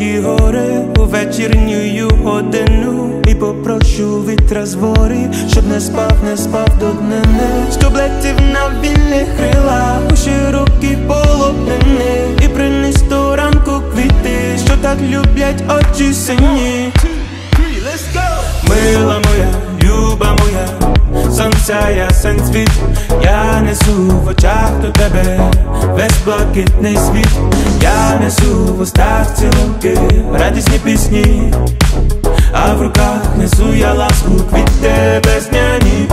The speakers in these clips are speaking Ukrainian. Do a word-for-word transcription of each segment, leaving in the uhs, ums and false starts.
високі гори у вечірню годину, і попрошу вітра з гори, щоб не спав, не спав до днини, щоб летів на вільних крилах у широкі полотнини, і приніс до ранку квіти, що так люблять очі сині. Мила моя, люба моя, сонця ясен світ, я несу в очах до тебе весь блакитний світ. Я несу в устах цілунки, радісні пісні, а в руках несу я ласку, квіти весняні.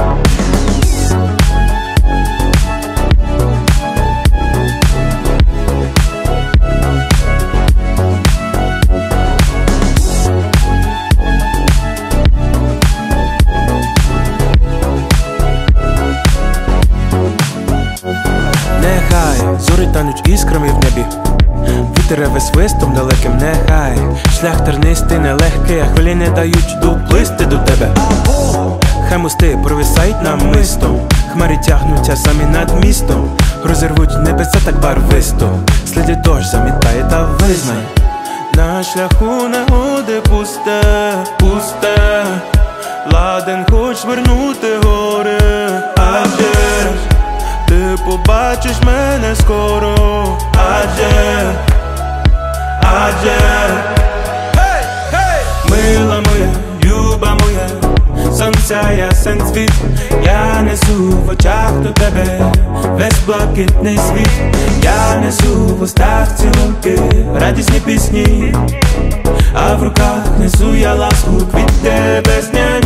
Нехай зорі тануть іскрами в небі, вітер реве свистом далеким, нехай шлях тернистий, нелегкий, а хвилі не дають доплисти до тебе. Хай мости провисають намистом, хмарі тягнуться самі над містом, розірвуть небеса так барвисто, сліди дощ замітає та визнай. На шляху негоди пусте, пусте, ладен хоч вернути гори, адже ти побачиш мене скоро, адже, адже hey, hey! Мила моя, люба моя, сонця ясен світ, я несу в очах до тебе весь блакитний світ. Я несу в устах цілунки, радісні пісні, а в руках несу я ласку, квіти весняні.